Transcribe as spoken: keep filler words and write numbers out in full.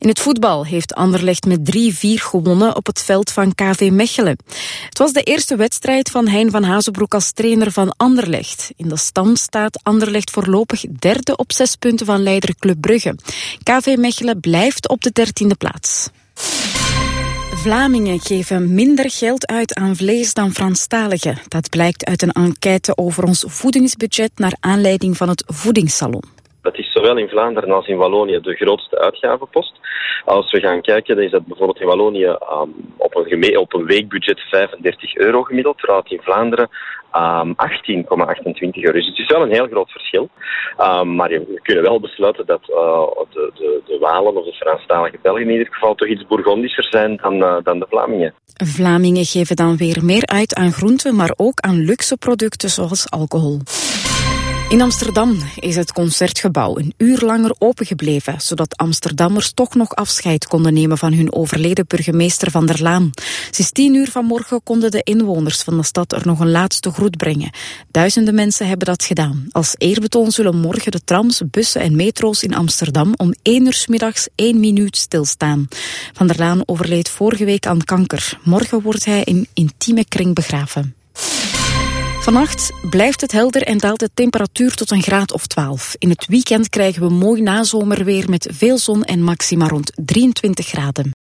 In het voetbal heeft Anderlecht met drie vier gewonnen op het veld van K V Mechelen. Het was de eerste wedstrijd van Hein van Hazenbroek als trainer van Anderlecht. In de stand staat Anderlecht voorlopig derde op zes punten van leider Club Brugge. K V Mechelen blijft op de dertiende plaats. Vlamingen geven minder geld uit aan vlees dan Franstaligen. Dat blijkt uit een enquête over ons voedingsbudget naar aanleiding van het Voedingssalon. Dat is zowel in Vlaanderen als in Wallonië de grootste uitgavenpost. Als we gaan kijken, dan is dat bijvoorbeeld in Wallonië um, op, een geme- op een weekbudget vijfendertig euro gemiddeld, terwijl het in Vlaanderen um, achttien komma achtentwintig euro is. Dus het is wel een heel groot verschil. Um, maar we kunnen wel besluiten dat uh, de, de, de Walen of de Franstalige Belgen in ieder geval toch iets bourgondischer zijn dan, uh, dan de Vlamingen. Vlamingen geven dan weer meer uit aan groenten, maar ook aan luxe producten zoals alcohol. In Amsterdam is het Concertgebouw een uur langer opengebleven, zodat Amsterdammers toch nog afscheid konden nemen van hun overleden burgemeester Van der Laan. Sinds tien uur vanmorgen konden de inwoners van de stad er nog een laatste groet brengen. Duizenden mensen hebben dat gedaan. Als eerbetoon zullen morgen de trams, bussen en metro's in Amsterdam om één uur 's middags één minuut stilstaan. Van der Laan overleed vorige week aan kanker. Morgen wordt hij in intieme kring begraven. Vannacht blijft het helder en daalt de temperatuur tot een graad of twaalf. In het weekend krijgen we mooi nazomerweer met veel zon en maxima rond drieëntwintig graden.